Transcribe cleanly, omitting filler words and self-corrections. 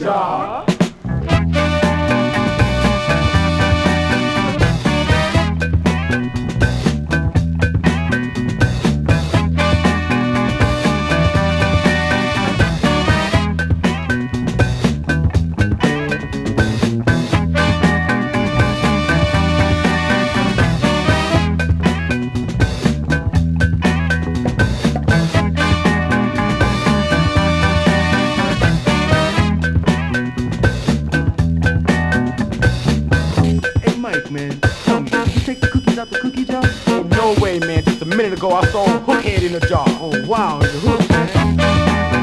jar. Man, tell me, you take the cookies out the cookie jar? No way, man. Just a minute ago, I saw a hook head in a jar. Oh, wow.